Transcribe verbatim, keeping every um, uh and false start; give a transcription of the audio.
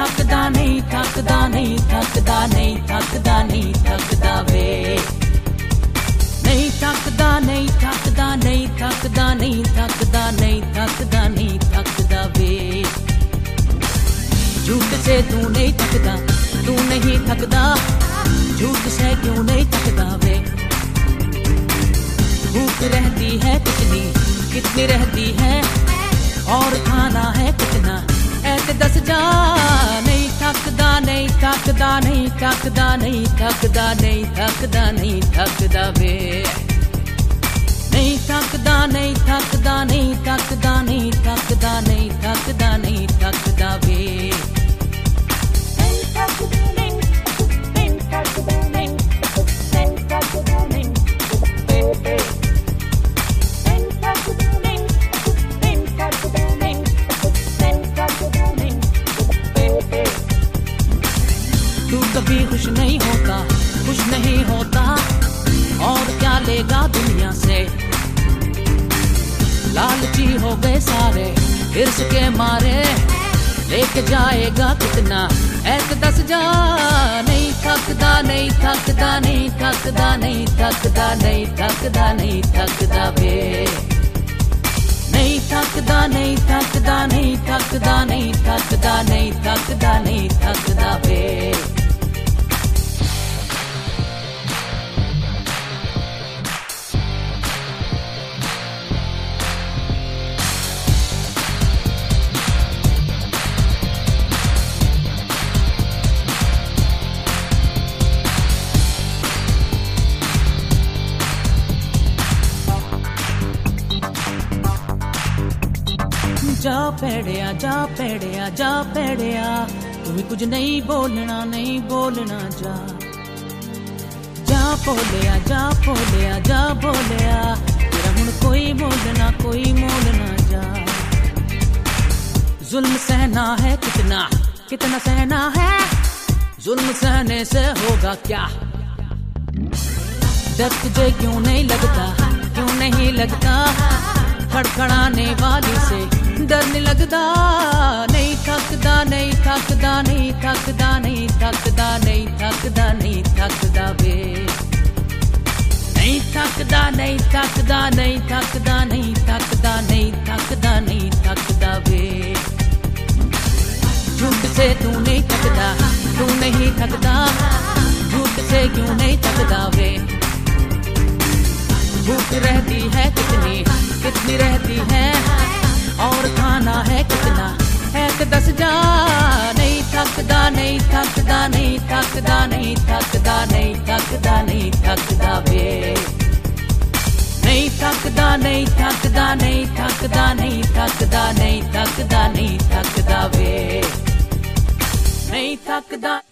थकदा नहीं थकदा नहीं थकदा नहीं थकदा नहीं थकदा वे नहीं थकदा नहीं थकदा नहीं थकदा नहीं थकदा नहीं थकदा नहीं थकदा वे झूठ से तू नहीं थकदा तू नहीं थकदा झूठ से क्यों नहीं थकदा वे भूख रहती है कितनी कितनी रहती है और खाना है कितना ऐसे दस जा नहीं थकदा नहीं थकदा नहीं थकदा नहीं थकदा नहीं थकदा नहीं थकदा वे नहीं थकदा नहीं थकदा नहीं थकदा नहीं थकदा नहीं थकदा नहीं थकदा वे तू कभी खुश नहीं होता खुश नहीं होता और क्या लेगा दुनिया से लालची हो गए सारे हिर्स के मारे लेके जाएगा कितना ऐसे दस जा नहीं थकदा नहीं थकदा नहीं थकदा नहीं थकदा नहीं थकदा नहीं थकदा वे नहीं थकदा नहीं थकदा नहीं थकदा नहीं थकदा नहीं थकदा नहीं थकदा वे जा पेड़िया जा पेड़िया जा पेड़िया तू भी कुछ नहीं बोलना नहीं बोलना जा जा बोलिया जा बोलिया जा बोलिया तेरा हुण कोई मोलना कोई मोलना जा जुल्म सहना है कितना कितना सहना है जुल्म सहने से होगा क्या डर तुझे क्यों नहीं लगता क्यों नहीं लगता खड़खड़ाने वाली से डर नहीं लगदा नहीं थकदा नहीं थकदा नहीं थकदा नहीं थकदा नहीं थकदा नहीं थकदा वे नहीं थकदा नहीं थकदा नहीं थकदा नहीं थकदा नहीं थकदा नहीं थकदा वे झूठ से तू नहीं थकदा तू नहीं थकदा झूठ से क्यों नहीं थकदा वे भूख रहती है कितनी कितनी रहती है और खाना है कितना है कि दस जा नहीं थकदा नहीं थकदा नहीं थकदा नहीं थकदा नहीं थकदा नहीं थकदा वे नहीं थकदा नहीं थकदा नहीं थकदा नहीं थकदा नहीं थकदा नहीं थकदा वे नहीं थकदा।